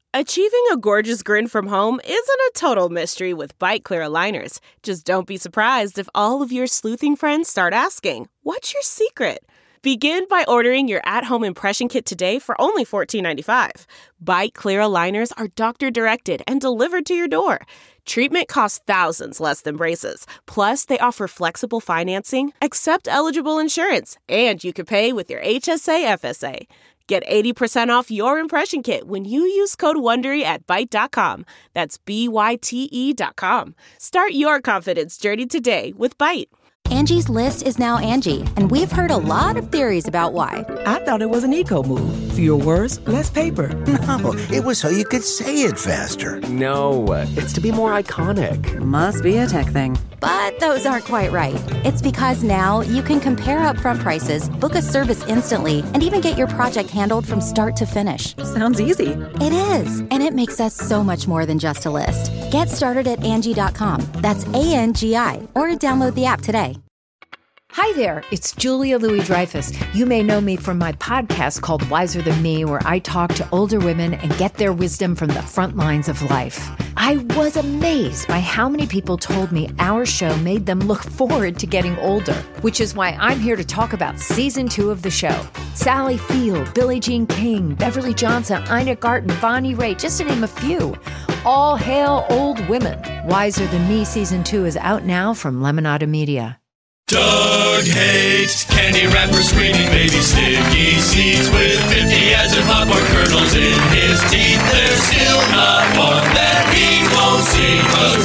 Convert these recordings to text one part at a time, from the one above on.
Achieving a gorgeous grin from home isn't a total mystery with Byte Clear aligners. Just don't be surprised if all of your sleuthing friends start asking, "What's your secret?" Begin by ordering your at-home impression kit today for only $14.95. Byte Clear aligners are doctor-directed and delivered to your door. Treatment costs thousands less than braces. Plus, they offer flexible financing, accept eligible insurance, and you can pay with your HSA FSA. Get 80% off your impression kit when you use code WONDERY at Byte.com. That's BYTE.com. Start your confidence journey today with Byte. Angie's List is now Angie, and we've heard a lot of theories about why. I thought it was an eco move. Fewer words, less paper. No, it was so you could say it faster. No, it's to be more iconic. Must be a tech thing. But those aren't quite right. It's because now you can compare upfront prices, book a service instantly, and even get your project handled from start to finish. Sounds easy. It is, and it makes us so much more than just a list. Get started at Angie.com. That's ANGI, or download the app today. Hi there, it's Julia Louis-Dreyfus. You may know me from my podcast called Wiser Than Me, where I talk to older women and get their wisdom from the front lines of life. I was amazed by how many people told me our show made them look forward to getting older, which is why I'm here to talk about season 2 of the show. Sally Field, Billie Jean King, Beverly Johnson, Ina Garten, Bonnie Raitt, just to name a few. All hail old women. Wiser Than Me season 2 is out now from Lemonada Media. Doug hates candy wrappers, screaming baby sticky seeds with 50 as in popcorn kernels in his teeth. There's still not one that he won't see, 'cause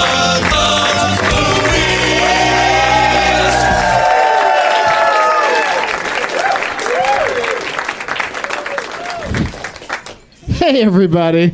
Doug loves movies. Hey everybody.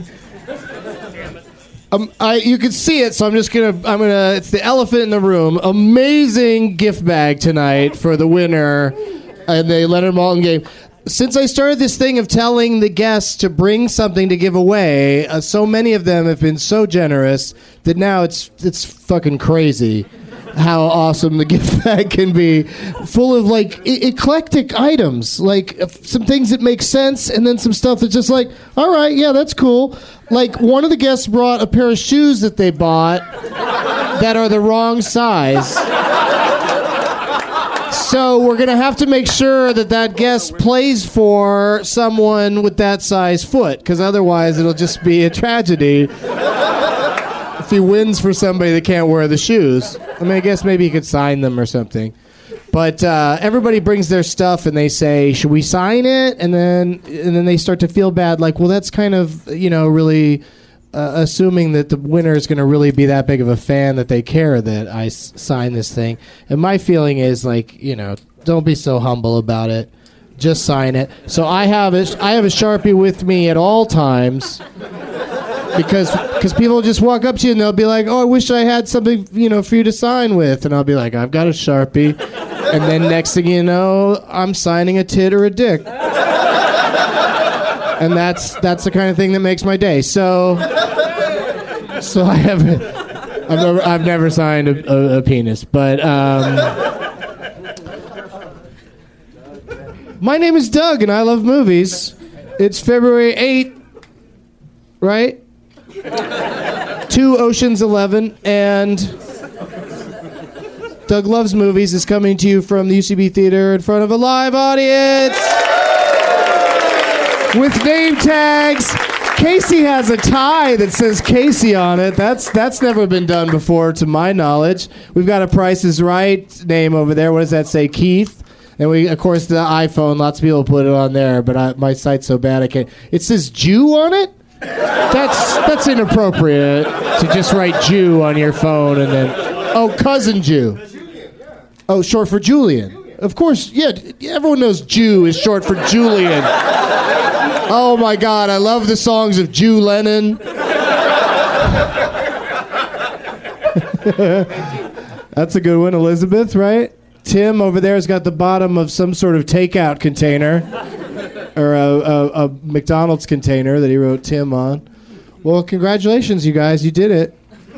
You can see it, so I'm gonna. It's the elephant in the room. Amazing gift bag tonight for the winner in the Leonard Maltin game. Since I started this thing of telling the guests to bring something to give away, so many of them have been so generous that now it's fucking crazy how awesome the gift bag can be, full of like eclectic items, like some things that make sense, and then some stuff that's just like, all right, yeah, that's cool. Like one of the guests brought a pair of shoes that they bought that are the wrong size. So we're going to have to make sure that guest plays for someone with that size foot, because otherwise it'll just be a tragedy if he wins for somebody that can't wear the shoes. I mean, I guess maybe he could sign them or something. But everybody brings their stuff and they say, should we sign it? And then they start to feel bad, like, well, that's kind of, really assuming that the winner is going to really be that big of a fan that they care that I sign this thing. And my feeling is, like, don't be so humble about it. Just sign it. So I have a Sharpie with me at all times. Because people just walk up to you and they'll be like, oh, I wish I had something, for you to sign with. And I'll be like, I've got a Sharpie. And then next thing you know, I'm signing a tit or a dick. And that's the kind of thing that makes my day. So I've never signed a penis. But my name is Doug and I love movies. It's February 8th, right? 2 Ocean's 11, and Doug Loves Movies is coming to you from the UCB Theater in front of a live audience with name tags. Casey has a tie that says Casey on it. That's never been done before, to my knowledge. We've got a Price is Right name over there. What does that say? Keith. And we, of course, the iPhone. Lots of people put it on there, but my site's so bad I can't. It says Jew on it. That's inappropriate to just write Jew on your phone and then cousin Jew. Oh, short for Julian. Of course, yeah. Everyone knows Jew is short for Julian. Oh my God, I love the songs of Jew Lennon. That's a good one, Elizabeth, right? Tim over there has got the bottom of some sort of takeout container. Or a McDonald's container that he wrote Tim on. Well, congratulations, you guys. You did it.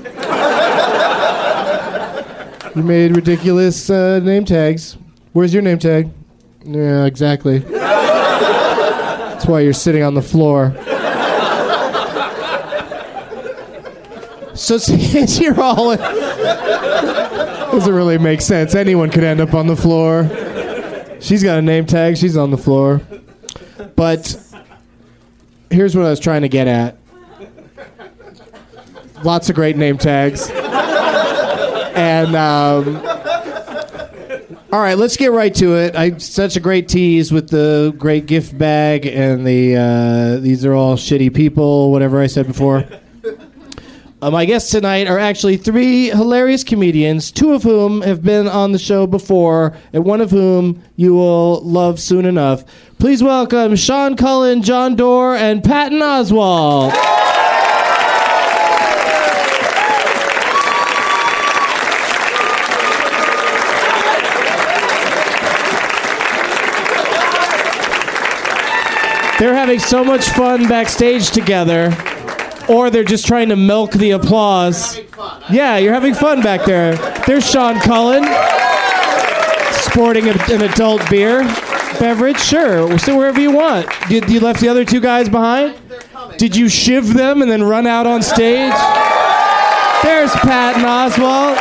You made ridiculous name tags. Where's your name tag? Yeah, exactly. That's why you're sitting on the floor. So since you're all... doesn't really make sense. Anyone could end up on the floor. She's got a name tag. She's on the floor. But here's what I was trying to get at. Lots of great name tags. And, all right, let's get right to it. Such a great tease with the great gift bag and the these are all shitty people, whatever I said before. My guests tonight are actually 3 hilarious comedians, 2 of whom have been on the show before, and one of whom you will love soon enough. Please welcome Sean Cullen, John Doerr, and Patton Oswalt. They're having so much fun backstage together. Or they're just trying to milk the applause. Yeah, you're having fun back there. There's Sean Cullen, sporting an adult beer beverage. Sure, we'll sit wherever you want. You left the other 2 guys behind? Did you shiv them and then run out on stage? There's Patton Oswalt.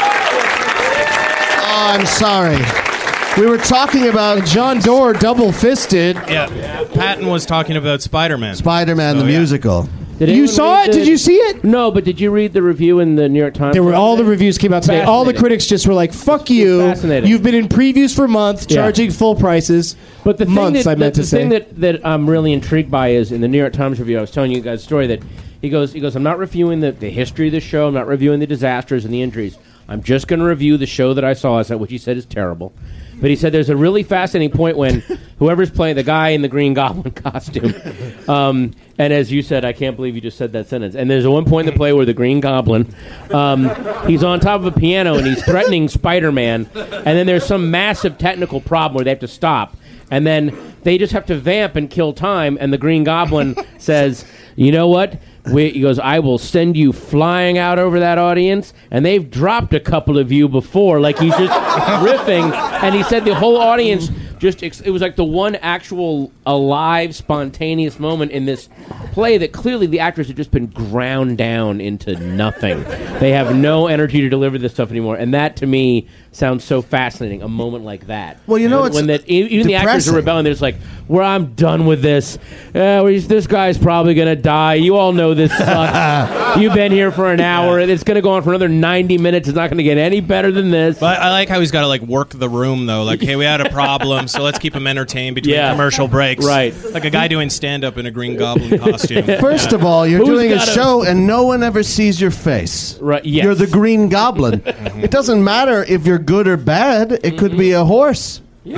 Oh, I'm sorry. We were talking about John Doerr, double-fisted. Yeah, Patton was talking about Spider-Man. Spider-Man, the musical. You saw it? Did you see it? No, but did you read the review in the New York Times? All the reviews came out today. All the critics just were like, fuck you. Fascinating. You've been in previews for months, charging full prices. But the months, thing the thing that I'm really intrigued by is in the New York Times review, I was telling you guys a story that he goes, I'm not reviewing the history of the show. I'm not reviewing the disasters and the injuries. I'm just going to review the show that I saw, which he said is terrible. But he said there's a really fascinating point when whoever's playing the guy in the Green Goblin costume, and as you said, I can't believe you just said that sentence. And there's one point in the play where the Green Goblin, he's on top of a piano and he's threatening Spider-Man, and then there's some massive technical problem where they have to stop, and then they just have to vamp and kill time, and the Green Goblin says, you know what? He goes, I will send you flying out over that audience, and they've dropped a couple of you before. Like, he's just riffing, and he said the whole audience it was like the one actual alive, spontaneous moment in this play that clearly the actors have just been ground down into nothing. They have no energy to deliver this stuff anymore, and that, to me, sounds so fascinating, a moment like that. Well, you know, even the actors are rebelling, they're just like, I'm done with this. This guy's probably going to die. You all know this sucks. You've been here for an hour. It's going to go on for another 90 minutes. It's not going to get any better than this. But I like how he's got to work the room, though. Like, hey, we had a problem, so let's keep him entertained between commercial breaks. Right. Like a guy doing stand-up in a Green Goblin costume. First of all, you're doing a show and no one ever sees your face. Right. Yes. You're the Green Goblin. It doesn't matter if you're good or bad. It could be a horse. Yeah.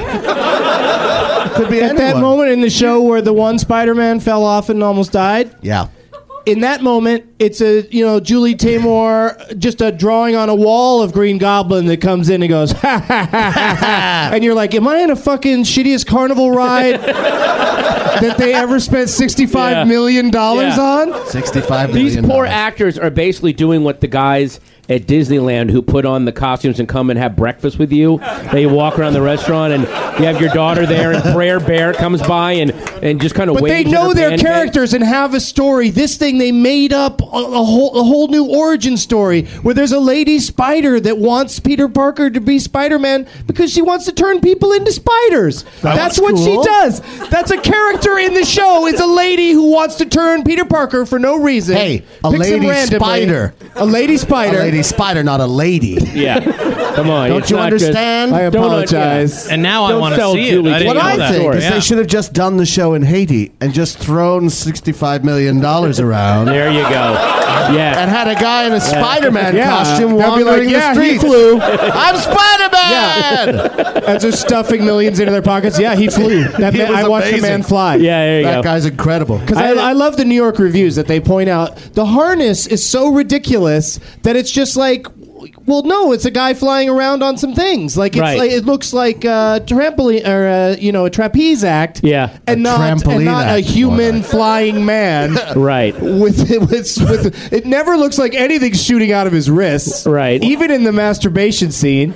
It could be anyone. At that moment in the show where the one Spider-Man fell off and almost died. Yeah. In that moment, it's Julie Taymor, just a drawing on a wall of Green Goblin that comes in and goes, ha, ha, ha, ha, ha. And you're like, am I in a fucking shittiest carnival ride that they ever spent $65 million on? $65 million. These poor actors are basically doing what the guys at Disneyland who put on the costumes and come and have breakfast with you. They walk around the restaurant and you have your daughter there and Brer Bear comes by and just kind of waves. But they know their characters and have a story. This thing, they made up a whole new origin story where there's a lady spider that wants Peter Parker to be Spider-Man because she wants to turn people into spiders. That's what she does. That's a character in the show. It's a lady who wants to turn Peter Parker for no reason. Hey, a lady spider. A lady spider. A lady spider, not a lady. Yeah. Come on. Don't you understand? I apologize. And now I want to see it. What I think is they should have just done the show in Haiti and just thrown $65 million around. There you go. Yeah. And had a guy in a Spider-Man costume They'll wandering the streets. He flew. I'm Spider-Man! As they're stuffing millions into their pockets. Yeah, he flew. I watched the man fly. Yeah, there you go. That guy's incredible. Because I love the New York reviews that they point out the harness is so ridiculous that it's just like, well, no, it's a guy flying around on some things. Like, it looks like a trampoline or a trapeze act. Yeah, and not a human flying man. Right. With it never looks like anything's shooting out of his wrists. Right. Even in the masturbation scene.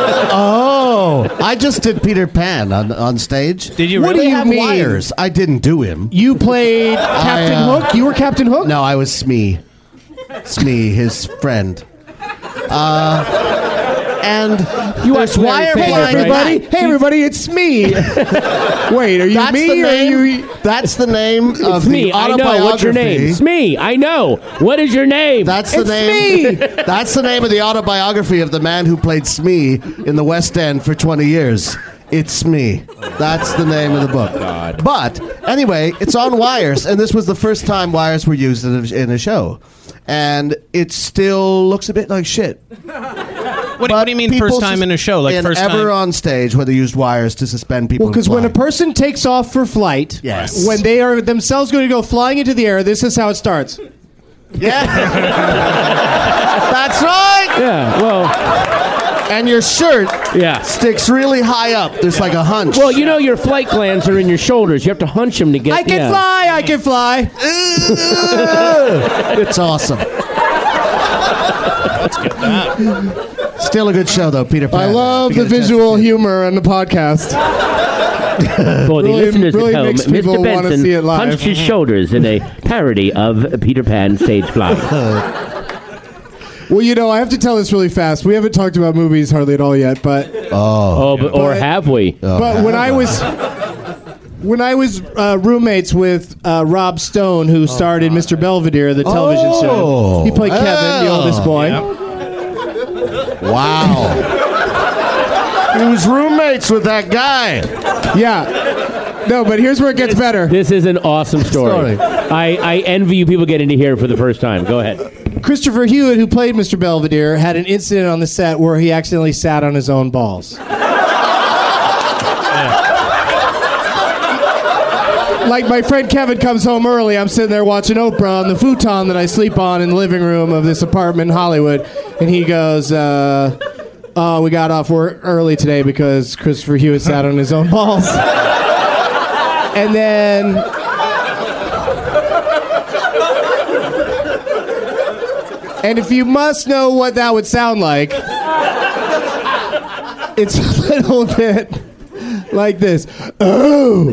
Oh, I just did Peter Pan on stage. Did you what really? Do you have mean? Wires. I didn't do him. You played Captain Hook? You were Captain Hook? No, I was Smee. Smee, his friend. And You there's watch wire Larry flying. Page, right? Hey, everybody, it's me. Wait, are you That's me the or name. are you? That's the name of It's the me. I know. What's your name? autobiography. It's me. I know. What is your name? That's the It's name. me. That's the name of the autobiography of the man who played Smee in the West End for 20 years. It's me. That's the name of the book. God. But anyway, it's on wires, and this was the first time wires were used in a show, and it still looks a bit like shit. What do you mean first time in a show? Like first ever time? on stage where they used wires to suspend people. Well, because in when a flight. person takes off for flight, Yes. when they are themselves going to go flying into the air, this is how it starts. Yeah. That's right. Yeah. Well. And your shirt Yeah. sticks really high up. There's like a hunch. Well, you know your flight glands are in your shoulders. You have to hunch them to get. I can yeah. fly. I can fly. It's awesome. Let's get that. Still a good show, though, Peter Pan. I love If you the get a chance visual to see it. humor on the podcast. For the Really- listeners really at home, makes people Mr. wanna Benson see it live. hunched his shoulders in a parody of Peter Pan stage flying. Well, you know, I have to tell this really fast. We haven't talked about movies hardly at all yet, but Oh, or But- have we? but when I was roommates with Rob Stone, who starred in Mr. Belvedere, the television show, he played Kevin, the oldest boy. Wow. He was roommates with that guy. Yeah. No, but here's where it gets better. This is an awesome story. I envy you people getting to hear it for the first time. Go ahead. Christopher Hewitt, who played Mr. Belvedere, had an incident on the set where he accidentally sat on his own balls. Like my friend Kevin comes home early, I'm sitting there watching Oprah on the futon that I sleep on in the living room of this apartment in Hollywood, and he goes, "Oh, we got off work early today because Christopher Hewitt sat on his own balls." And then and if you must know what that would sound like, it's a little bit like this. Oh.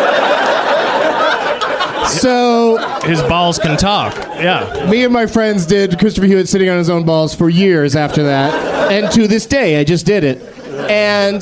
So His balls can talk. Yeah. me and my friends did Christopher Hewitt sitting on his own balls for years after that, and to this day I just did it. And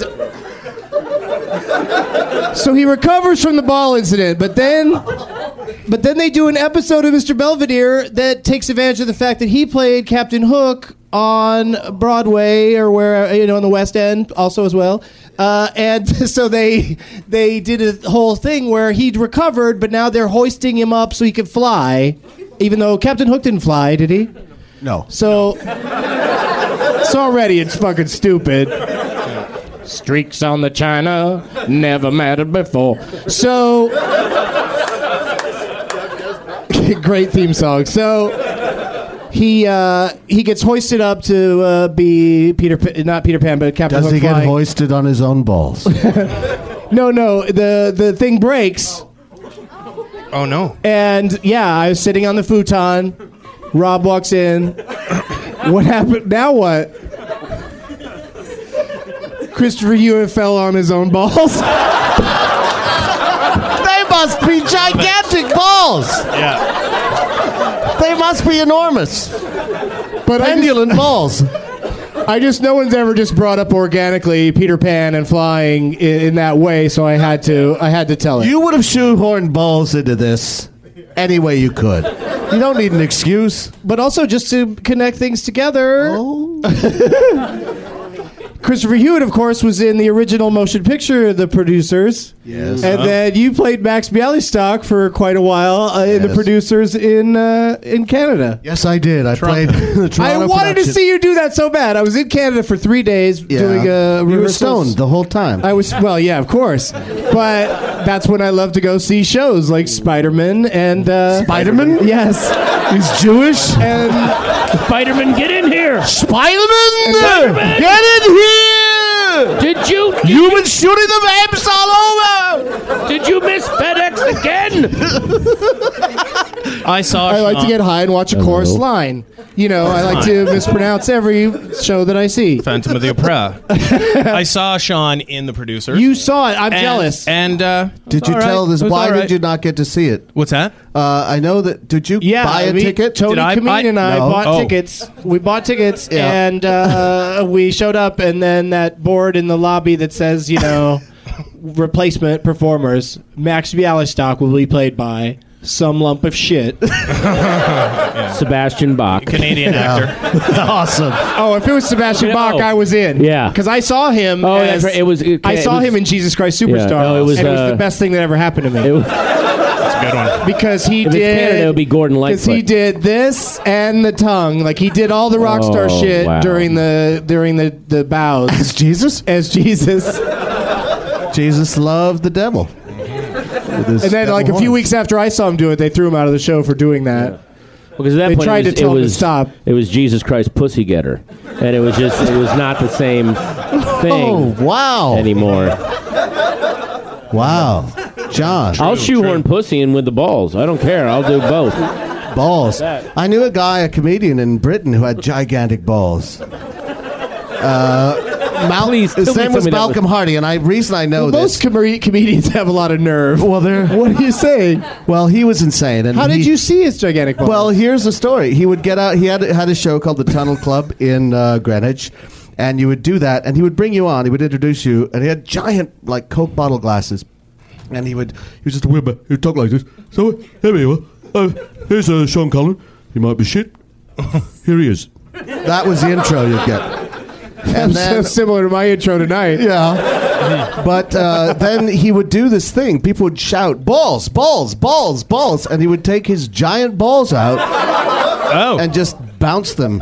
so he recovers from the ball incident, but then they do an episode of Mr. Belvedere that takes advantage of the fact that he played Captain Hook on Broadway or where, you know, in the West End also as well. And so they did a whole thing where he'd recovered, but now they're hoisting him up so he could fly, even though Captain Hook didn't fly, did he? No. So already it's fucking stupid. Streaks on the china never mattered before. So great theme song. So he gets hoisted up to be not Peter Pan, but Captain Does Hook he get flying. hoisted on his own balls? No. The thing breaks. Oh no. And yeah, I was sitting on the futon. Rob walks in. What happened? Now what? Christopher Hewitt fell on his own balls. They must be gigantic balls. Yeah. They must be enormous. But Pendulant balls. I just no one's ever just brought up organically Peter Pan and flying in that way, so I had to tell it. You would have shoehorned balls into this any way you could. You don't need an excuse. But also just to connect things together. Oh. Christopher Hewitt, of course, was in the original motion picture, The Producers. Yes. And then you played Max Bialystock for quite a while in The Yes. Producers in Canada. Yes, I did. I played the Toronto I wanted to production. see you do that so bad. I was in Canada for 3 days doing You were rehearsals. stoned the whole time. I was, well, yeah, of course. But that's when I love to go see shows like Spider-Man and... Spider-Man? Yes. He's Jewish? And Spider-Man, get in here! Spider-Man! Spider-Man! Get in here! Did you? You've been shooting the vapes all over! Did you miss FedEx again? I saw. I like to get high and watch a chorus line. You know, I like to mispronounce every show that I see. Phantom of the Opera. I saw Sean in The Producer. You saw it. I'm jealous. And did you tell this? Why did you not get to see it? What's that? I know that. Did you buy a ticket? Tony Kameen and I bought tickets. We bought tickets, and we showed up, and then that board in the lobby that says, you know, replacement performers, Max Bialystock will be played by some lump of shit. Sebastian Bach. Canadian actor. Awesome. Oh, if it was Sebastian Bach, I was in. Yeah. Because I saw him. Oh, that's right. I saw him in Jesus Christ Superstar. Yeah. No, it was the best thing that ever happened to me. That's a good one. Because he if did. It's Canada, it would be Gordon Lightfoot. Because he did this and the tongue. Like, he did all the rock star shit during the bows. As Jesus? As Jesus. Jesus loved the devil. And then, like, a few weeks after I saw him do it, they threw him out of the show for doing that. Because at that they point tried to tell him to stop. It was Jesus Christ Pussy Getter. And it was not the same thing anymore. Wow. John. I'll shoehorn pussy in with the balls. I don't care. I'll do both. Balls. I knew a guy, a comedian in Britain, who had gigantic balls. His name was Malcolm Hardy, and reason I know most comedians have a lot of nerve. Well, what are you saying? Well, he was insane. And how did you see his gigantic balls? Well, here's the story. He would get out. He had a show called the Tunnel Club in Greenwich, and you would do that, and he would bring you on. He would introduce you, and he had giant like Coke bottle glasses, and he was just a whimper. He would talk like this. So here you are. Here's Sean Connery. He might be shit. Here he is. That was the intro you'd get. And then, so similar to my intro tonight. Yeah. But then he would do this thing. People would shout, balls, balls, balls, balls. And he would take his giant balls out and just bounce them.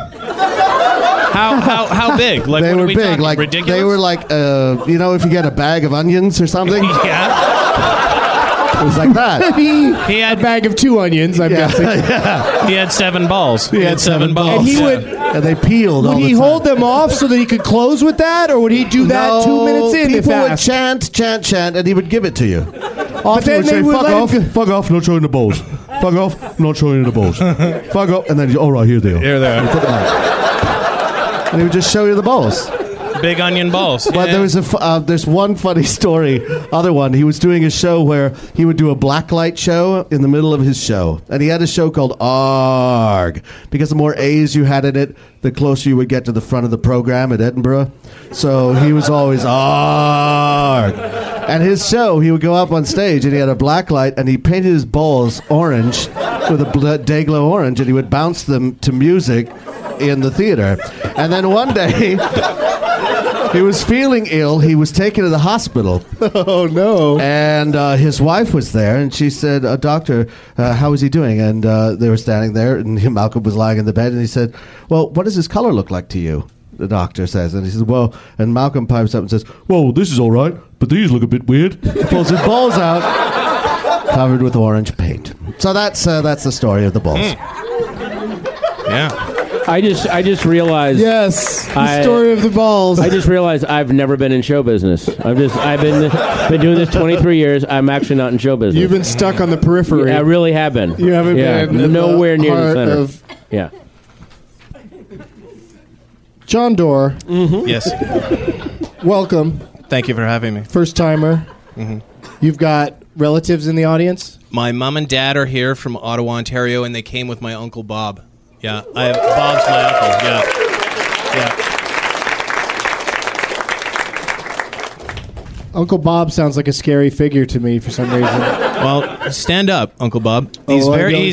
How big? Like, they were big. Like, ridiculous? They were like, you know, if you get a bag of onions or something. Yeah. It was like that. He had a bag of 2 onions, I'm guessing. Yeah. He had 7 balls. He had 7 balls. And he would... And they peeled. Would he hold them off so that he could close with that, or would he do that 2 minutes in? People would chant, and he would give it to you. But then they would fuck off, not showing the balls. Fuck off, not showing you the balls. Fuck off, and then all right, here they are. Here they are. And he would just show you the balls. Big onion balls. But there's one funny story. Other one, he was doing a show where he would do a blacklight show in the middle of his show, and he had a show called ARG because the more A's you had in it, the closer you would get to the front of the program at Edinburgh. So he was always ARG. And his show, he would go up on stage and he had a blacklight and he painted his balls orange with a Day-Glo orange, and he would bounce them to music in the theater. And then one day he was feeling ill. He was taken to the hospital. Oh, no. And his wife was there, and she said, doctor, how is he doing? And they were standing there, and Malcolm was lying in the bed, and he said, well, what does his color look like to you? The doctor says. And he says, well, and Malcolm pipes up and says, well, this is all right, but these look a bit weird. He pulls his balls out, covered with orange paint. So that's the story of the balls. Yeah. I just realized. Yes, the story of the balls. I just realized I've never been in show business. I've been doing this 23 years. I'm actually not in show business. You've been stuck on the periphery. Yeah, I really have been. You haven't been nowhere near the center. Of yeah. John Doerr. Mm-hmm. Yes. Welcome. Thank you for having me. First timer. Mm-hmm. You've got relatives in the audience? My mom and dad are here from Ottawa, Ontario, and they came with my Uncle Bob. Yeah, Bob's my uncle. Yeah. Uncle Bob sounds like a scary figure to me for some reason. Well, stand up, Uncle Bob. He's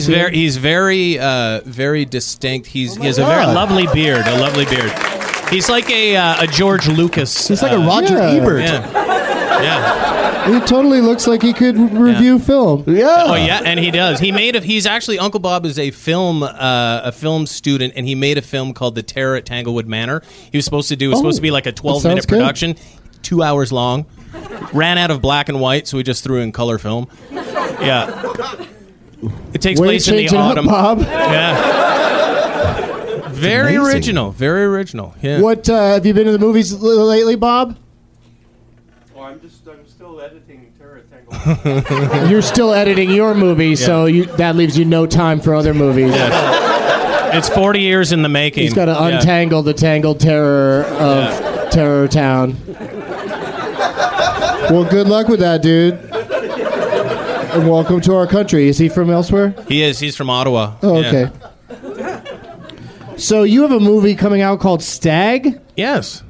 very distinct. He has a very lovely beard. He's like a George Lucas. He's like a Roger Ebert. Yeah. He totally looks like he could review film. Yeah. Oh yeah, and he does. He's actually Uncle Bob is a film student, and he made a film called The Terror at Tanglewood Manor. He was supposed to do. It was supposed to be like a 12-minute production, 2 hours long. Ran out of black and white, so we just threw in color film. Yeah. It takes place in the autumn. Bob. Yeah. Very original. Very original. Yeah. What have you been to the movies lately, Bob? I'm still editing Terror at Tanglewood You're still editing your movie, so that leaves you no time for other movies. Yes. It's 40 years in the making. He's got to untangle the tangled terror of Terror Town. Well, good luck with that, dude. And welcome to our country. Is he from elsewhere? He is. He's from Ottawa. Oh, okay. So you have a movie coming out called Stag? Yes.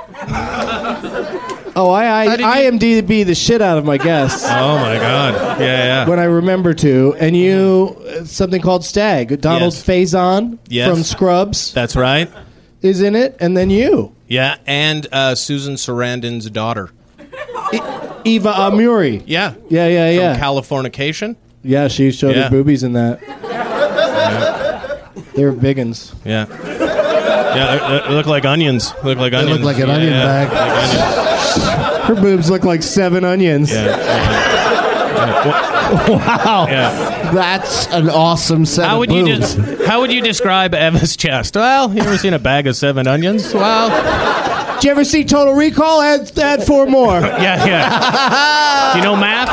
Oh, I IMDb the shit out of my guests. Oh, my God. Yeah. When I remember to. And you, something called Stag. Donald Faison from Scrubs. That's right. Is in it, and then you. Yeah, and Susan Sarandon's daughter. Eva Amuri. Yeah. From Californication. Yeah, she showed her boobies in that. They were big uns. Yeah. Yeah, they look like onions. They look like an onion bag. Her boobs look like 7 onions. Wow. Yeah. That's an awesome set of boobs. How would you describe Eva's chest? Well, you ever seen a bag of 7 onions? Well... Did you ever see Total Recall? Add 4 more. Yeah. Do you know math?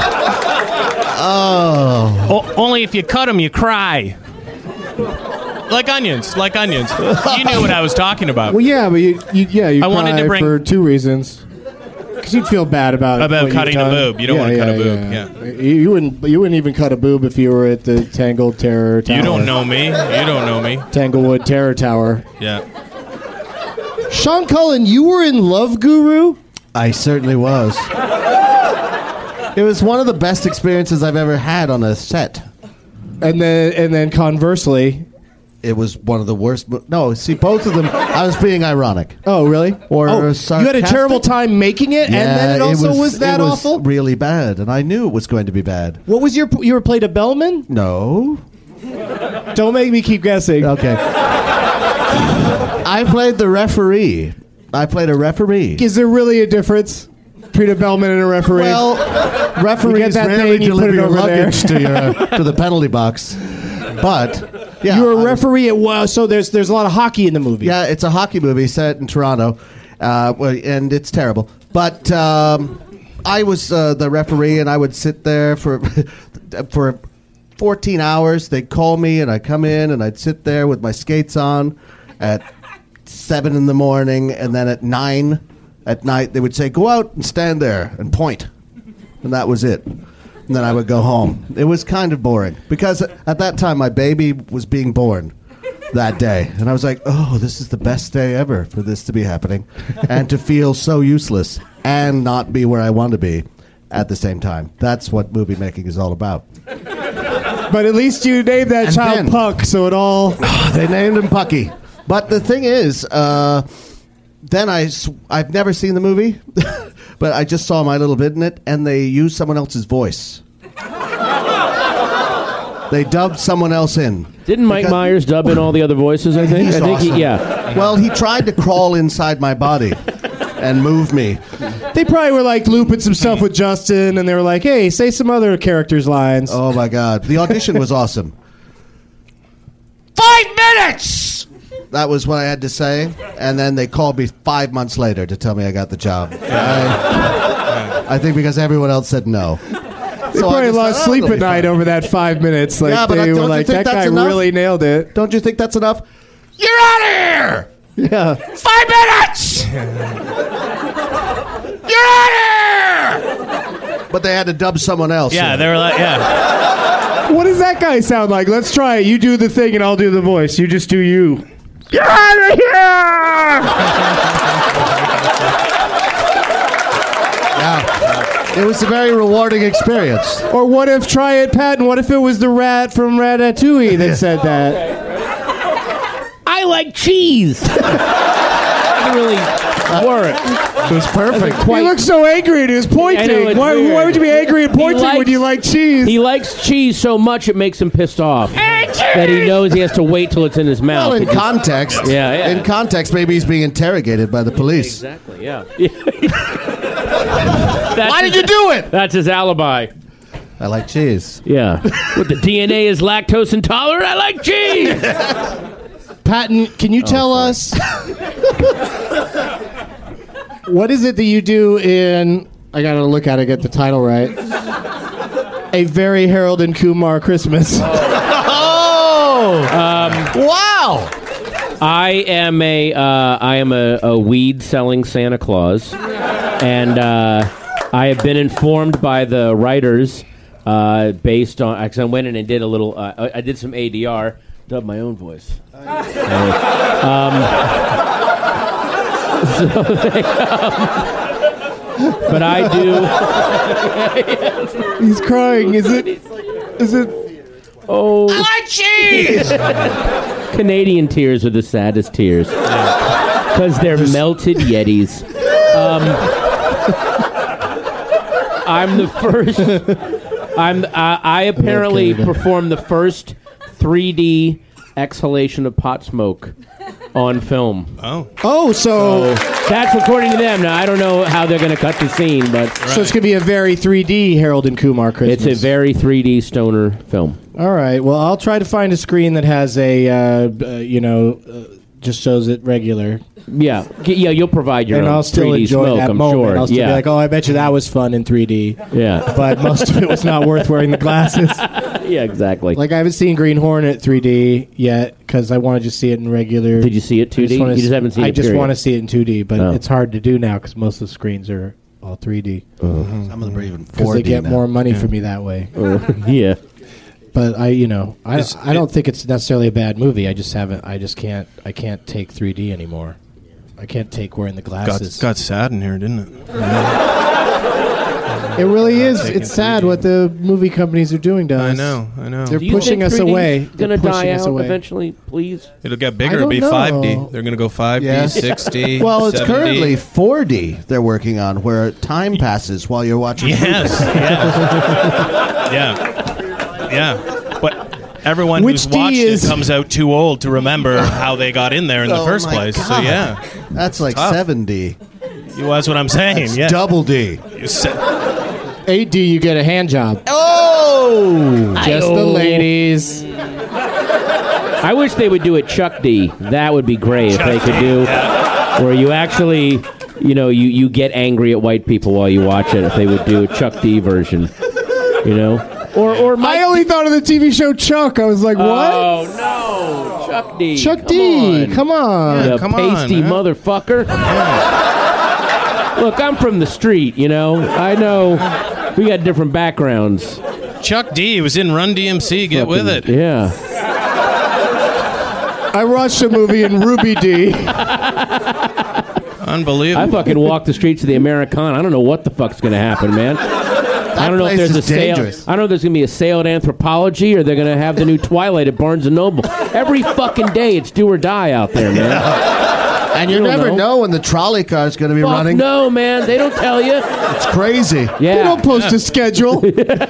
Oh. Only if you cut them, you cry. Like onions. You knew what I was talking about. Well, yeah, but you I wanted to bring for 2 reasons. Because you'd feel bad about cutting a boob. You don't want to cut a boob. Yeah. You wouldn't even cut a boob if you were at the Tangled Terror Tower. You don't know me. Tanglewood Terror Tower. Yeah. Sean Cullen, you were in Love Guru? I certainly was. It was one of the best experiences I've ever had on a set. And then conversely, it was one of the worst. No, see, both of them. I was being ironic. Oh, really? Or you had a terrible time making it, and then it also was that awful. It was really bad, and I knew it was going to be bad. What was you were played a bellman? No. Don't make me keep guessing. Okay. I played the referee. I played a referee. Is there really a difference between a bellman and a referee? Well, referees rarely deliver your luggage to the penalty box. But yeah, you're a referee at so there's a lot of hockey in the movie. Yeah, it's a hockey movie set in Toronto, and it's terrible. But I was the referee, and I would sit there for 14 hours. They'd call me, and I'd come in, and I'd sit there with my skates on at 7 in the morning, and then at 9 at night they would say, "Go out and stand there and point," and that was it. And then I would go home. It was kind of boring because at that time my baby was being born that day, and I was like, "Oh, this is the best day ever for this to be happening, and to feel so useless and not be where I want to be at the same time." That's what movie making is all about. But at least you named that child Puck, so it all... They named him Pucky. But the thing is, then I've never seen the movie, but I just saw my little bit in it, and they used someone else's voice. They dubbed someone else in. Didn't Mike Myers dub in all the other voices, I think? He's awesome. Yeah. Well, he tried to crawl inside my body and move me. They probably were like looping some stuff with Justin, and they were like, "Hey, say some other characters' lines." Oh my God, the audition was awesome. 5 minutes. That was what I had to say, and then they called me 5 months later to tell me I got the job. I think because everyone else said no. They probably lost sleep at night over that 5 minutes. Like, yeah, but they were like, that guy really nailed it. Don't you think that's enough? You're out of here. Yeah. 5 minutes. You're out of here. But they had to dub someone else. Yeah, they were like, yeah. What does that guy sound like? Let's try it. You do the thing and I'll do the voice. You just do you. You're out of here! Yeah. It was a very rewarding experience. Or what if, try it, Patton, what if it was the rat from Ratatouille that said that? I like cheese. Doesn't really work. It was perfect. He looked so angry and he was pointing. Why would you be angry and pointing when you like cheese? He likes cheese so much it makes him pissed off. That he knows he has to wait till it's in his mouth. Well, in context. Yeah. In context, maybe he's being interrogated by the police. Exactly, yeah. Why did you do it? That's his alibi. I like cheese. Yeah. What, the DNA is lactose intolerant? I like cheese! Patton, can you tell us what is it that you do in... I got to look at it, get the title right. a very Harold and Kumar Christmas. Wow! I am a weed selling Santa Claus, and I have been informed by the writers based on. Actually, I went in and did a little. I did some ADR. Dubbed my own voice. But I do. He's crying. Is it? Oh, I like cheese! Canadian tears are the saddest tears because they're melted Yetis. I'm the first. I apparently performed the first 3D exhalation of pot smoke on film. So that's according to them. Now I don't know how they're going to cut the scene, but so it's gonna be a very 3D Harold and Kumar Christmas. It's a very 3D stoner film. All right. Well, I'll try to find a screen that has a just shows it regular. Yeah, you'll provide your and own I'll still 3D enjoy smoke, that I'm moment. sure. I'll still be like, oh, I bet you that was fun in 3D. Yeah. But most of it was not worth wearing the glasses. Yeah, exactly. Like, I haven't seen Green Hornet 3D yet because I want to just see it in regular. Did you see it 2D? You just haven't seen it, I just period. want to see it in 2D, but it's hard to do now because most of the screens are all 3D. Some of them are even 4D Because they get now. more money for me that way. Yeah. But I don't think it's necessarily a bad movie. I can't take 3D anymore. I can't take wearing the glasses. Got sad in here, didn't it? It really is. It's sad what the movie companies are doing to us. I know. They're Do you pushing think us 3D's away. Gonna They're die pushing us out away. eventually, please. It'll get bigger. I It'll be don't 5D. know. They're going to go 5D, Yes. 6D. Well, it's 7D. currently 4D they're working on, where time passes while you're watching. Yes. Yeah. But everyone Which who's D watched is- it comes out too old to remember how they got in there in the Oh first my place. God. So yeah, That's like Tough. 7D. well, that's what I'm saying. That's Yeah, double D. 8D, you get a hand job. Oh! Just the ladies. I wish they would do it Chuck D. That would be great if they could do where you actually, you get angry at white people while you watch it. If they would do a Chuck D version, or Mike. I only thought of the TV show Chuck. I was like, what? Oh no, Chuck D. Chuck D. Come on. You come on, pasty man. motherfucker. Look, I'm from the street, I know we got different backgrounds. Chuck D was in Run DMC. Get with it. Yeah. I watched a movie in Ruby D. Unbelievable. I fucking walk the streets of the Americana. I don't know what the fuck's going to happen, man. I don't know if place there's a is sale. dangerous. I don't know if there's going to be a sale at Anthropology or they're going to have the new Twilight at Barnes & Noble. Every fucking day it's do or die out there, man. And you don't never know when the trolley car is going to be Fuck running. no, man. They don't tell you. It's crazy. Yeah. They don't post a schedule.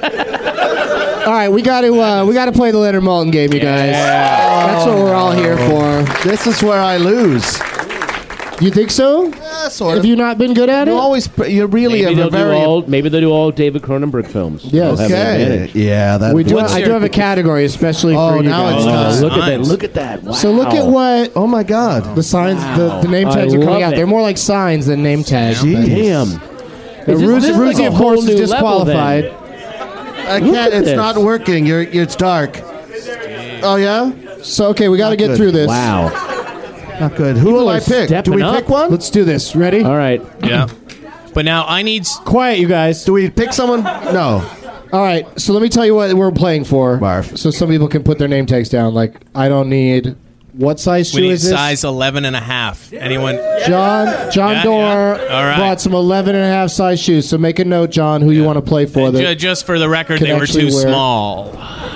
All right, we got to play the Leonard Maltin game, you guys. That's what we're all here for. This is where I lose. You think so? Sort Have of. you not been good at it? You always, you really Maybe have a very. they'll do all David Cronenberg films. Yes. They'll have an Okay. advantage. Yeah, that. We do. What's I do your- have a category, especially Oh, for you now guys. it's time. Look at that! Signs. Look at that! Wow. So look at what Oh my God! the signs, the name I tags are coming love out. it. They're more like signs than name tags. but- Damn. The Is this Ruzi, like a of whole course, new is level, then? disqualified. I Look can't. at It's this. not working. It's dark. Oh yeah. So okay, we got to Not get good. through this. Wow. Not good. Who will are I pick? Do stepping we up. pick one? Let's do this. Ready? All right. Yeah. But now I need. Quiet, you guys. Do we pick someone? No. All right. So let me tell you what we're playing for. Barf. So some people can put their name tags down. Like I don't need. What size We shoe need is this? size 11 and a half. Anyone? John Yeah, Dorr yeah. All right. bought some 11 and a half size shoes. So make a note, John, who you want to play for. Just for the record, can they were actually too wear- small.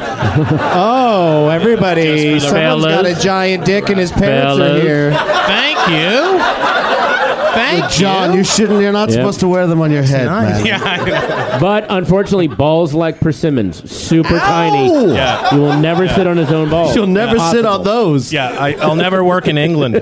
Oh, everybody! Just for the Someone's got a fellas. giant dick, and his parents are Fellas. here. Thank you. Thank John, you. you shouldn't. You're not Yep. supposed to wear them on your head, man. Yeah, I know. But unfortunately, balls like persimmons, super tiny. Yeah. He will never sit on his own balls. You'll never sit on Impossible. those. Yeah, I'll never work in England.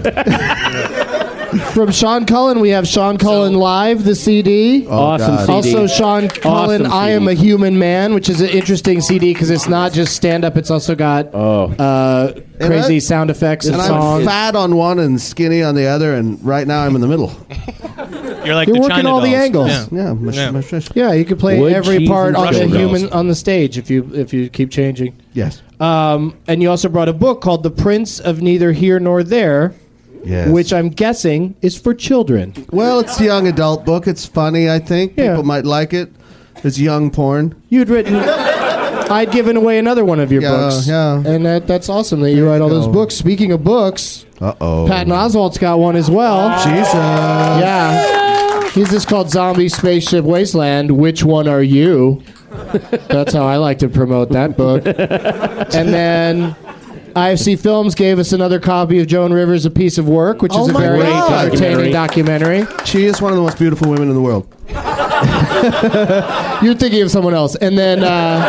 From Sean Cullen, we have Sean Cullen Live, the CD. Awesome God. CD. Also, Sean Cullen, Awesome I Am CD. a Human Man, which is an interesting CD because it's not just stand-up, it's also got crazy And sound effects and And songs. I'm fat on one and skinny on the other, and right now I'm in the middle. You're like You're the working China all the dolls. angles. Yeah. Yeah, you can play Wood, every cheese, part and on the sugar human dolls. on the stage if you keep changing. Yes. And you also brought a book called The Prince of Neither Here Nor There, Yes. which I'm guessing is for children. Well, it's a young adult book. It's funny, I think. Yeah. People might like it. It's young porn. You'd written. I'd given away another one of your books. Yeah. And that's awesome that you write all those books. Speaking of books, Uh-oh. Patton Oswalt's got one as well. Jesus. Yeah. He's just called Zombie Spaceship Wasteland. Which one are you? That's how I like to promote that book. And then IFC Films gave us another copy of Joan Rivers' A Piece of Work, which is a my very God. entertaining documentary. She is one of the most beautiful women in the world. You're thinking of someone else. And then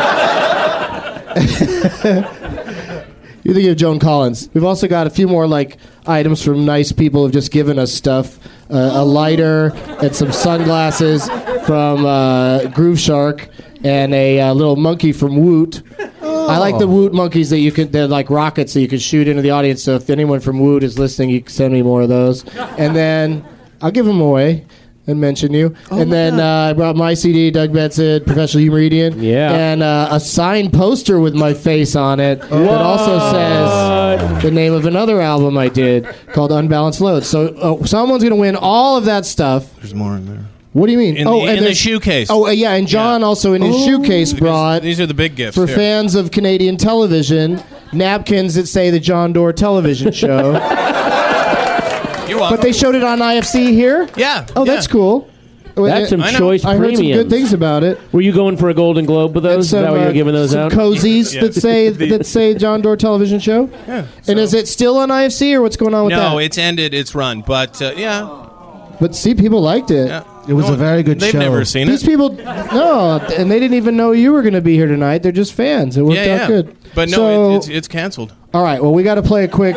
you're thinking of Joan Collins. We've also got a few more items from nice people who've just given us stuff. A lighter and some sunglasses from Groove Shark and a little monkey from Woot. I like the Woot monkeys they're like rockets that you can shoot into the audience. So if anyone from Woot is listening, you can send me more of those. And then I'll give them away and mention you. And then I brought my CD, Doug Benson, Professional Humoridian. Yeah. And a signed poster with my face on it that also says the name of another album I did called Unbalanced Load. So someone's going to win all of that stuff. There's more in there. What do you mean? In the shoe case. Oh, yeah, and John also in his shoe case brought, These are the big gifts. for Here. fans of Canadian television, napkins that say the John Doerr television show. You're welcome. But they showed it on IFC here? Yeah. Oh, that's cool. That's some choice I heard some good premiums. things about it. Were you going for a Golden Globe with those? Is that why you were giving those some out? cozies that say John Doerr television show? Yeah. And is it still on IFC or what's going on with that? No, it's ended its run, but yeah. But see, people liked it. Yeah. It was a very good They've show. never seen These it. people, no, and they didn't even know you were going to be here tonight. They're just fans. It worked out good. But no, So- it's canceled. All right, well, we got to play a quick.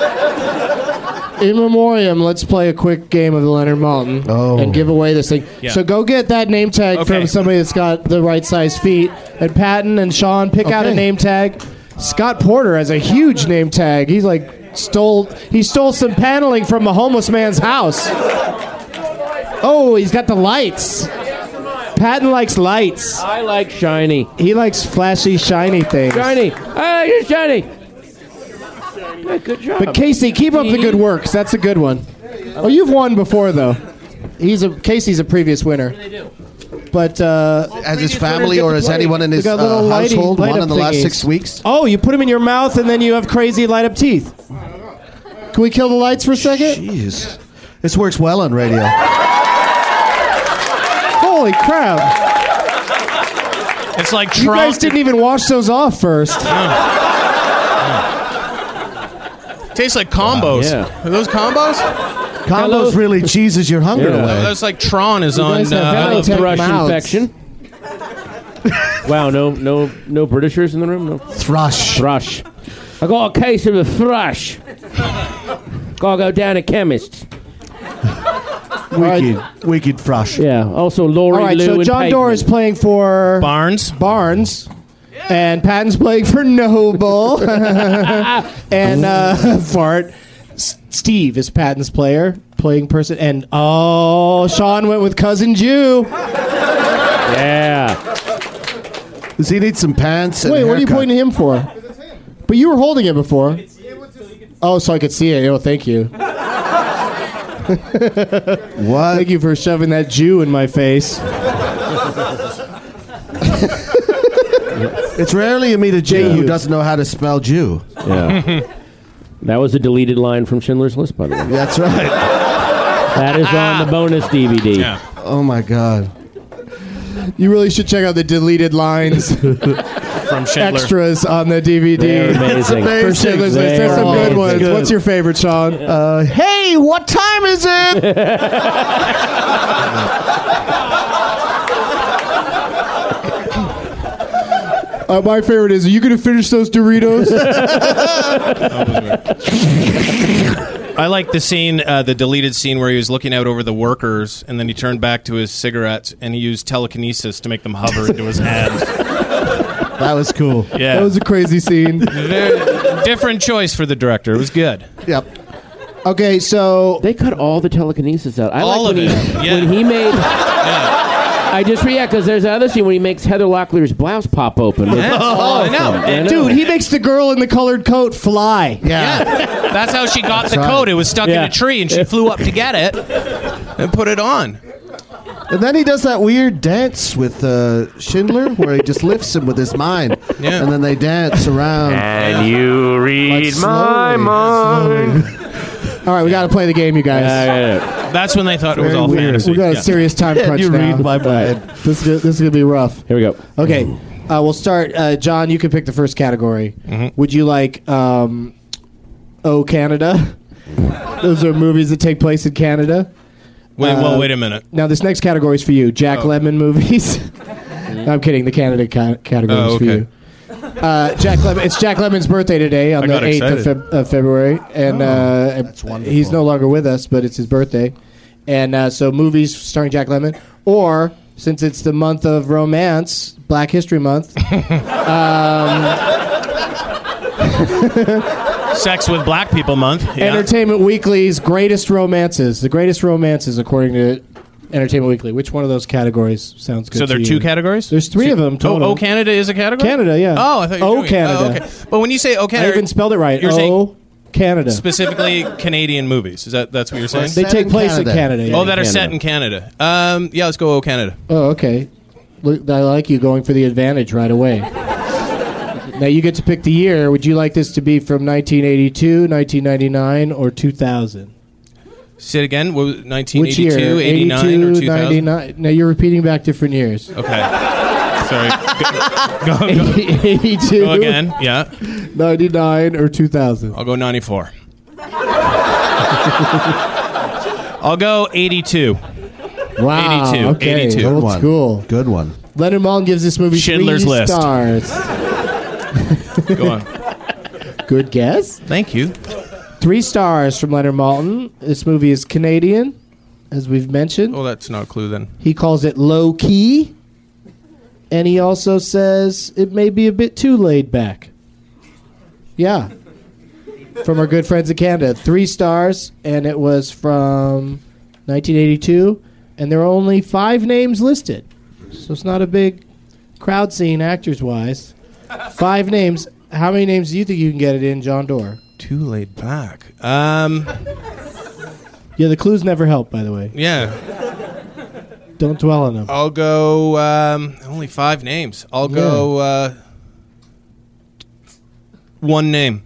In memoriam, let's play a quick game of the Leonard Maltin and give away this thing. Yeah. So go get that name tag Okay. from somebody that's got the right size feet. And Patton and Sean, pick out a name tag. Scott Porter has a huge name tag. He's stole some paneling from a homeless man's house. Oh, he's got the lights. Patton likes lights. I like shiny. He likes flashy, shiny things. Shiny. Ah, you're shiny. Yeah, good job. But Casey, keep up the good work. 'Cause that's a good one. Oh, you've won before though. Casey's a previous winner. But As his family or as anyone in We his got little household light won up in the last thingies. 6 weeks? Oh, you put them in your mouth and then you have crazy light up teeth. Can we kill the lights for a second? Jeez. This works well on radio. Holy crap! It's like You Tron. guys didn't even wash those off first. Tastes like combos. Yeah. Are those combos? Combos really cheeses your hunger Yeah. away. That's like Tron is You on. guys have very tech Thrush mouths. infection. Wow, no Britishers in the room? No. Thrush. I got a case of the thrush. Gotta go down to chemist. Wicked thrush. Yeah. Also, Lori All right, Lou so and John Doerr is playing for Barnes. And Patton's playing for Noble. And Fart. Steve is Patton's playing person. And Sean went with Cousin Jew. Yeah. Does he need some pants? And Wait, what are you haircut? pointing to him for? But you were holding it before. Oh, so I could see it. Oh, thank you. What? Thank you for shoving that Jew in my face. It's rarely you meet a Jew who doesn't know how to spell Jew. Yeah. That was a deleted line from Schindler's List, by the way. That's right. That is on the bonus DVD. Yeah. Oh my God. You really should check out the deleted lines From Schindler. extras on the DVD. They're amazing. For Schindler's List. They're There's some good amazing. ones. Good. What's your favorite, Sean? Hey, what time is it? My favorite is, are you going to finish those Doritos? I like the scene, the deleted scene where he was looking out over the workers, and then he turned back to his cigarettes, and he used telekinesis to make them hover into his hands. That was cool. Yeah, That was a crazy scene. Different choice for the director. It was good. Yep. Okay, so they cut all the telekinesis out. I All like of when it. Yeah. when he made. Yeah. I just because there's another scene when he makes Heather Locklear's blouse pop open. Yeah. I know. Dude, he makes the girl in the colored coat fly. Yeah. That's how she got the coat. It was stuck in a tree, and she flew up to get it and put it on. And then he does that weird dance with Schindler where he just lifts him with his mind. Yeah. And then they dance around. And you read Like my mind. All right, we got to play the game, you guys. That's when they thought it was Very all weird. fantasy. We got a serious time crunch You now. read my mind. This is going to be rough. Here we go. Okay, we'll start. John, you can pick the first category. Would you like Oh Canada? Those are movies that take place in Canada. Wait a minute. Now, this next category is for you. Jack Lemmon movies. No, I'm kidding. The Canada category is for you. Jack Lemmon. It's Jack Lemmon's birthday today on the 8th of February, and That's wonderful. he's no longer with us, but it's his birthday. And so movies starring Jack Lemmon, or since it's the month of romance, Black History Month, Sex with Black People Month. Yeah. Entertainment Weekly's greatest romances. The greatest romances, according to Entertainment Weekly. Which one of those categories sounds good So there to are you? two categories? There's three of them total. Oh, Canada is a category? Canada, yeah. Oh, I thought you were Oh, doing it. Canada. Oh, okay. But when you say Oh, Canada, I even spelled it right. You're saying Oh, Canada. specifically Canadian movies. That's what you're saying? They take place in Canada. Yeah. Oh, that are set in Canada. Yeah, let's go Oh, Canada. Oh, okay. Look, I like you going for the advantage right away. Now you get to pick the year. Would you like this to be from 1982, 1999, or 2000? Say it again. What was it, Which year? 1982, 89, 82, or 2000? 99. Now you're repeating back different years. Okay. Sorry. Go 82. Go again. Yeah. 99 or 2000. I'll go 94. I'll go 82. Wow. 82. Okay. 82. Old one. school. Good one. Leonard Maltin gives this movie Schindler's 3 List. stars. Go on. Good guess. Thank you. 3 stars from Leonard Maltin. This movie is Canadian, as we've mentioned. Oh, that's not a clue then. He calls it low key, and he also says it may be a bit too laid back. Yeah. From our good friends in Canada. 3 stars, and it was from 1982, and there are only 5 names listed. So it's not a big crowd scene actors-wise. 5 names. How many names do you think you can get it in, John Doerr? Too laid back. Yeah, the clues never help, by the way. Yeah. Don't dwell on them. I'll go only 5 names. I'll go 1 name.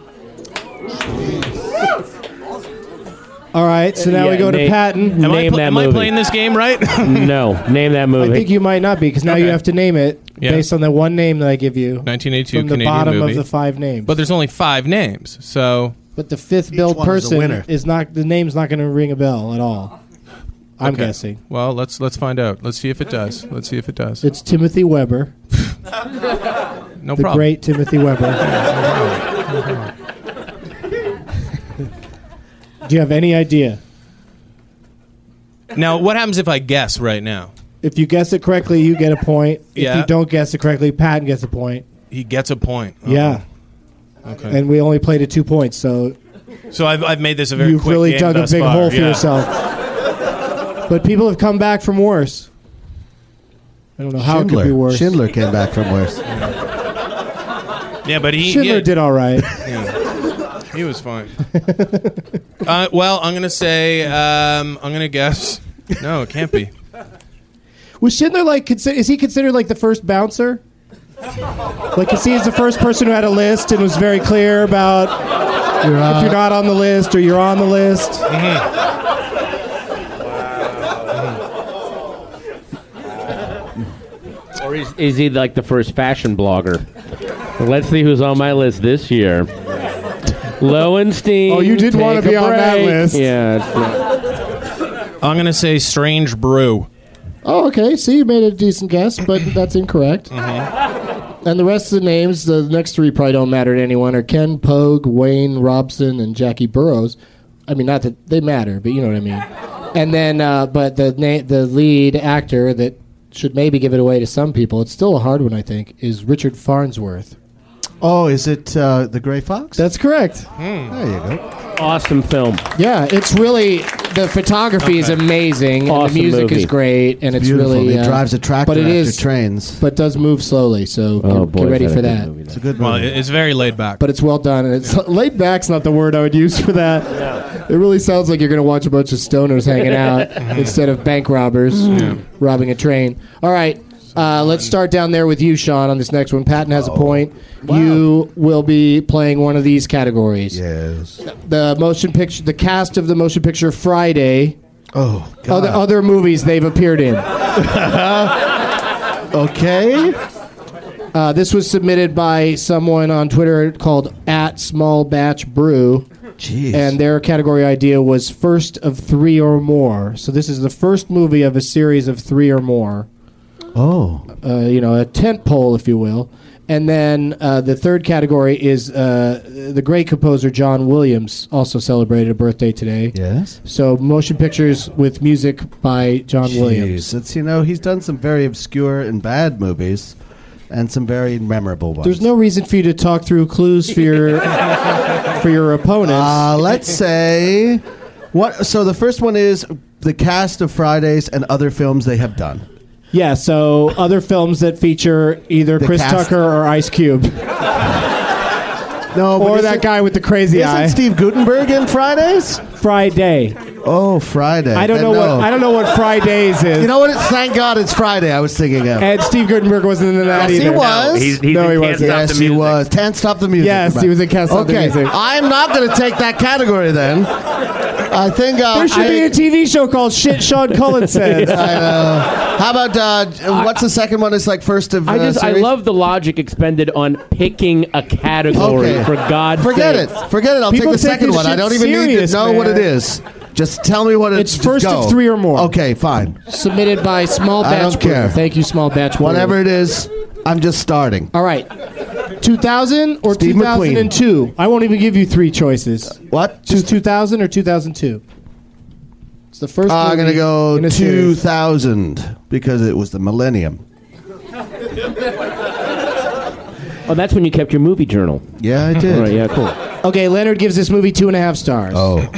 All right, so now we go to Patton. Am I Name that movie. playing this game right? No, name that I movie. think you might not be, because now Okay. you have to name it Yeah. based on the one name that I give you 1982 from the Canadian bottom movie. of the 5 names. But there's only 5 names, so But the 5th billed one is a person winner. is not. The name's not going to ring a bell at all. I'm Okay. guessing. Well, let's find out. Let's see if it does. It's Timothy Weber, No the problem. great Timothy Weber. Do you have any idea? Now, what happens if I guess right now? If you guess it correctly, you get a point. If Yeah. you don't guess it correctly, Patton gets a point. He gets a point. Oh, Yeah. Okay. And we only played it 2 points, so So I've made this a very you've quick really game dug a thus big far. hole for Yeah. yourself. But people have come back from worse. I don't know how it could be worse. Schindler came back from worse. Yeah, but Schindler did all right. He was fine. Well, I'm gonna say I'm gonna guess. No, it can't be. Was Schindler is he considered like the first bouncer? Like, is he the first person who had a list and was very clear about if you're not on the list or you're on the list? Or is he like the first fashion blogger? Let's see who's on my list this year. Lowenstein. Oh, you did want to take be a on that break. list. Yeah. I'm gonna say Strange Brew. Oh, okay. See, you made a decent guess, but that's incorrect. And the rest of the names, the next 3 probably don't matter to anyone, are Ken Pogue, Wayne Robson, and Jackie Burroughs. I mean, not that they matter, but you know what I mean. And then, but the lead actor that should maybe give it away to some people, it's still a hard one, I think, is Richard Farnsworth. Oh, is it The Gray Fox? That's correct. There you go. Awesome film. Yeah, it's really the photography is amazing, and Awesome the music movie. is great, and it's Beautiful. really He drives a tractor but it after is trains. but does move slowly. So Oh, get boy, ready is for a good that. movie. It's a good Well, movie. it's very laid back. But it's well done, and it's laid back's not the word I would use for that. It really sounds like you're going to watch a bunch of stoners hanging out instead of bank robbers robbing a train. All right, let's start down there with you, Sean, on this next one. Patton has a point. Wow. You will be playing one of these categories. Yes. The motion picture, the cast of the motion picture Friday. Oh, God. Other movies they've appeared in. Okay. This was submitted by someone on Twitter called @SmallBatchBrew. Jeez. And their category idea was first of 3 or more. So this is the first movie of a series of 3 or more. Oh. A tent pole, if you will. And then the third category is the great composer John Williams also celebrated a birthday today. Yes. So motion pictures with music by John Williams. It's, he's done some very obscure and bad movies and some very memorable ones. There's no reason for you to talk through clues for your for your opponents. Let's say what. So the first one is the cast of Fridays and other films they have done. Yeah, so other films that feature either The Chris cast- Tucker or Ice Cube. No, Or that guy with the crazy eye. Isn't Steve Guttenberg in Fridays? Friday. Oh, Friday. I don't Then know what Fridays is. You know what? Thank God it's Friday. I was thinking of. And Steve Guttenberg wasn't in that Yes, either. he was. He's No, in he Can't wasn't. Stop Yes, the he Music. was. Can't Stop the music. Yes, he was in Can't Stop the Okay, Music. I'm not going to take that category then. I think There should be a TV show called Shit Sean Cullen Says. I know. How about what's the second one? It's like first of. I series? love the logic expended on picking a category. Okay. For God's Forget sake. it. Forget it. I'll People take the take second this one. I shit don't even need serious, to know what man. it is. Just tell me what It's just first go. of 3 or more. Okay, fine. Submitted by Small I Batch don't Brew. care. Thank you, Small Batch Brew. Whatever it is, I'm just starting. All right. 2000 or Steve 2002? I won't even give you 3 choices. What? Just 2000 or 2002? It's the first I'm movie going to go in a series. 2000 because it was the millennium. Oh, that's when you kept your movie journal. Yeah, I did. All right, yeah, cool. Okay, Leonard gives this movie 2.5 stars.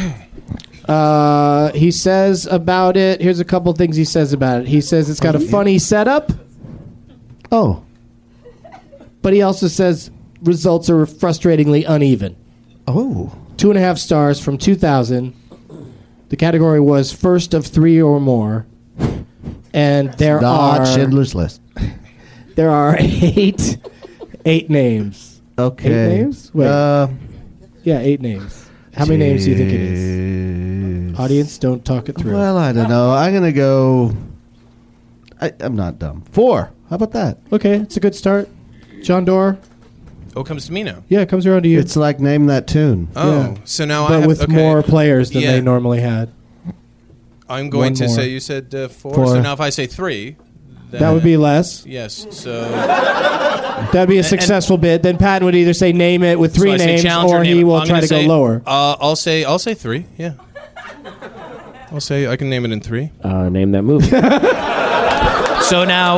Oh. He says about it, here's a couple things he says about it. He says it's got a funny setup, Oh. but he also says results are frustratingly uneven. Oh. 2.5 stars from 2000. The category was first of 3 or more. And there Not are Schindler's List. there are eight names. Okay. 8 names? Wait. Yeah, 8 names. How many names do you think it is? Audience, don't talk it through. Well, I don't know. I'm going to go. I'm not dumb. 4. How about that? Okay, it's a good start. John Doerr. Oh, comes to me now. Yeah, it comes around to you. It's like name that tune. Oh, Yeah. so now I but have with okay. more players than Yeah. they normally had. I'm going One to more. say you said 4. 4. So now if I say 3, then That would be less. yes. So That'd be a successful bid. Then Patton would either say name it with 3 so I say names, challenge or name he it. will I'm try gonna to go say- lower. I'll say 3. Yeah. I'll say I can name it in 3. Name that movie. So now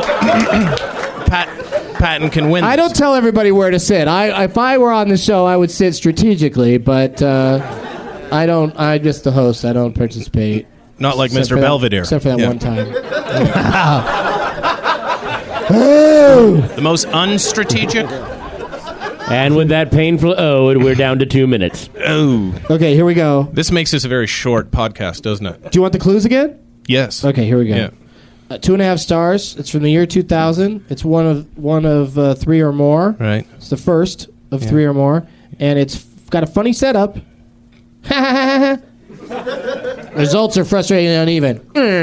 Patton can win. I this. don't tell everybody where to sit. If I were on the show, I would sit strategically, but I don't. I'm just the host. I don't participate. Not like Except Mr. for that- Belvedere. except for that Yeah. one time. The most unstrategic. And with that painful we're down to 2 minutes. Oh. Okay, here we go. This makes this a very short podcast, doesn't it? Do you want the clues again? Yes. Okay, here we go. Yeah. 2.5 stars. It's from the year 2000. It's one of 3 or more. Right. It's the first of 3 or more, and it's got a funny setup. Results are frustratingly uneven.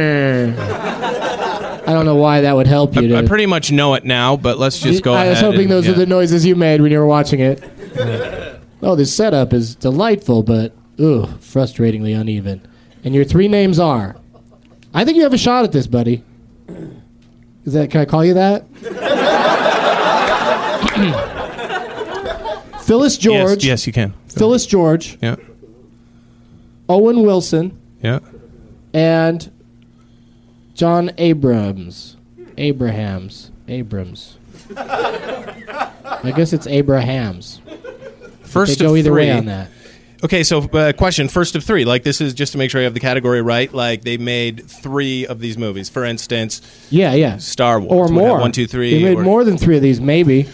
I don't know why that would help you. I pretty much know it now, but let's just go I ahead. was hoping and- those yeah. are the noises you made when you were watching it. Oh, this setup is delightful, but frustratingly uneven. And your 3 names are. I think you have a shot at this, buddy. Is that? Can I call you that? Phyllis George. Yes, you can. Phyllis George. Yeah. Owen Wilson. Yeah. And John Abrams. I guess it's Abraham's. First They go of either three. way on that. Okay, so question, first of three. Like, this is just to make sure I have the category right. Like, they made 3 of these movies. For instance, Yeah. Star Wars. Or would more. have 1, 2, 3. They made more than 3 of these, maybe.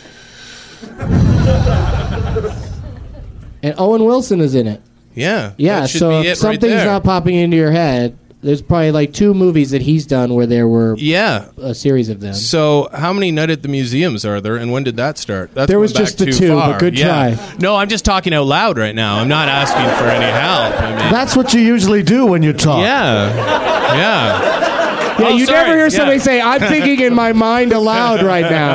And Owen Wilson is in it. Yeah. Yeah, that should so be if it right something's there. not popping into your head, there's probably like 2 movies that he's done where there were a series of them. So, how many Night at the Museums are there, and when did that start? That's There was going back just the too 2, far. but good Yeah. try. No, I'm just talking out loud right now. I'm not asking for any help. I mean, That's what you usually do when you talk. yeah. Yeah, Oh, you sorry. never hear Yeah. somebody say, "I'm thinking in my mind aloud right now."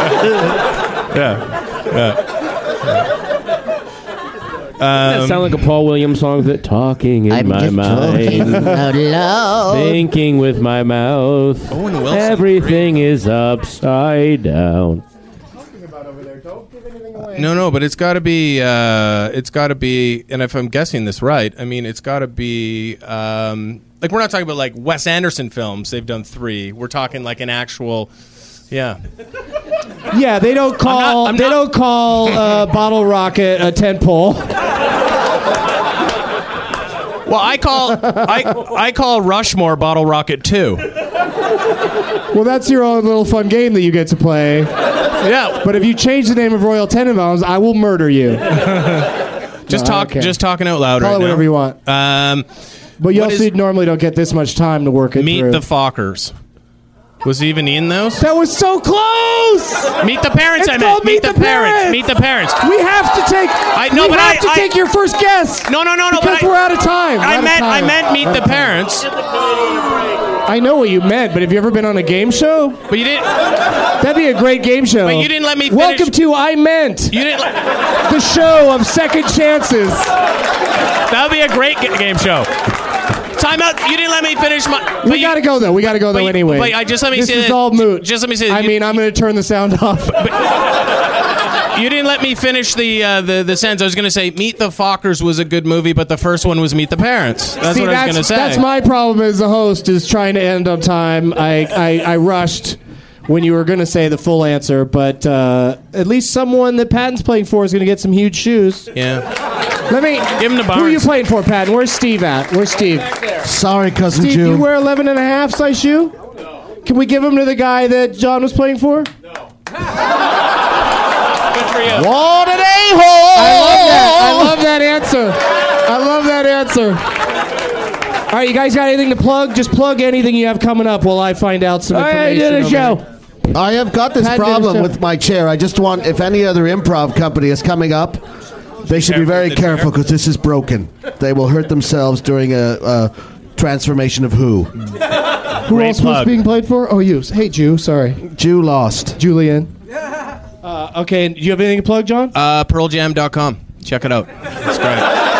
Doesn't that sound like a Paul Williams song? That talking in my mind, thinking with my mouth. Owen Wilson, Everything is upside down. No, but it's got to be. And if I'm guessing this right, I mean, it's got to be. Like, we're not talking about like Wes Anderson films. They've done 3. We're talking like an actual. Yeah. Yeah, they don't call Bottle Rocket a tentpole. Well, I call Rushmore Bottle Rocket 2. Well, that's your own little fun game that you get to play. Yeah. But if you change the name of Royal Tenenbaums, I will murder you. Just talking out loud Call right it whatever now. you want. But you what also is- normally don't get this much time to work it Meet through. the Fockers. Was he even in those? That was so close! Meet the Parents, It's I called meant. Meet the Parents. Parents. Meet the Parents. We have to take. No, we but have to take your first guess. No. Because but we're out of time. I meant Meet the Parents. I know what you meant, but have you ever been on a game show? But you didn't. That'd be a great game show. But you didn't let me finish. Welcome to I Meant. You didn't. The show of second chances. That would be a great game show. Time out. You didn't let me finish my. We gotta go though. We gotta go though anyway. But just let me this say is that. all moot. Just let me say. I mean, I'm gonna turn the sound off. You didn't let me finish the sentence. I was going to say Meet the Fockers was a good movie, but the first one was Meet the Parents. That's what I was going to say. That's my problem as a host, is trying to end on time. I rushed when you were going to say the full answer, but at least someone that Patton's playing for is going to get some huge shoes. Yeah. Let me give him the Barnes. Who are you playing for, Patton? Where's Steve at? Where's Steve? Sorry, cousin Steve, Jew. do you wear 11 and a half size shoe? No. Can we give him to the guy that John was playing for? Good for you. What an a-hole! I love that answer. I love that answer. All right, you guys got anything to plug? Just plug anything you have coming up while I find out some information. did a over show. there. I have got this Pat did a problem show. with my chair. I just want, if any other improv company is coming up, they should be very careful because this is broken. They will hurt themselves during a transformation of who. Who else was being played for? Oh, you. Hey, Jew. Sorry. Jew lost. Julian. Okay, do you have anything to plug, John? PearlJam.com. Check it out. It's great.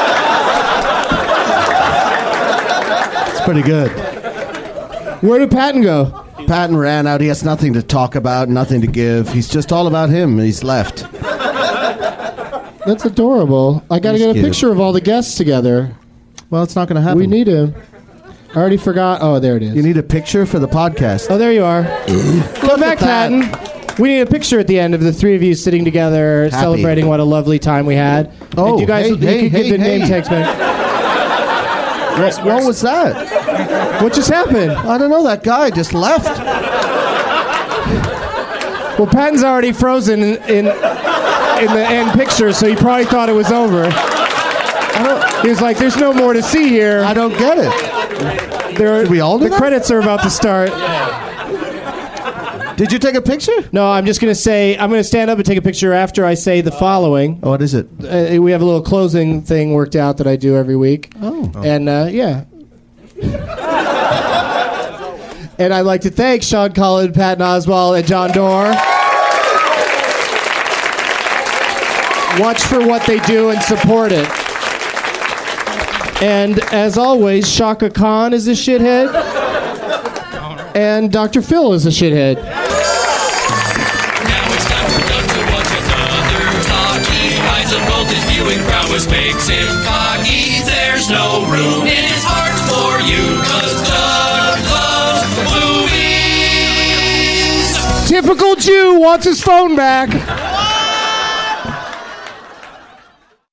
It's pretty good. Where did Patton go? Patton ran out. He has nothing to talk about, nothing to give. He's just all about him. He's left. That's adorable. I got to He's get a cute. picture of all the guests together. Well, it's not going to happen. We need him. I already forgot. Oh, there it is. You need a picture for the podcast. Oh, there you are. Come back, Patton. We need a picture at the end of the 3 of you sitting together, celebrating what a lovely time we had. Oh, and you guys, you could give the name tags back. What was that? What just happened? I don't know. That guy just left. Well, Patton's already frozen in the end picture, so he probably thought it was over. He was like, "There's no more to see here." I don't get it. Did we all do The that? credits are about to start. Did you take a picture? No, I'm just going to say, I'm going to stand up and take a picture after I say the following. What is it? We have a little closing thing worked out that I do every week. Oh. And, yeah. And I'd like to thank Sean Cullen, Patton Oswalt, and John Doerr. Watch for what they do and support it. And as always, Shaka Khan is a shithead. And Dr. Phil is a shithead. Now it's time for Doug to watch another talkie. Eyes of both his viewing prowess makes him cocky. There's no room in his heart for you, 'cause Doug loves movies. Typical Jew wants his phone back.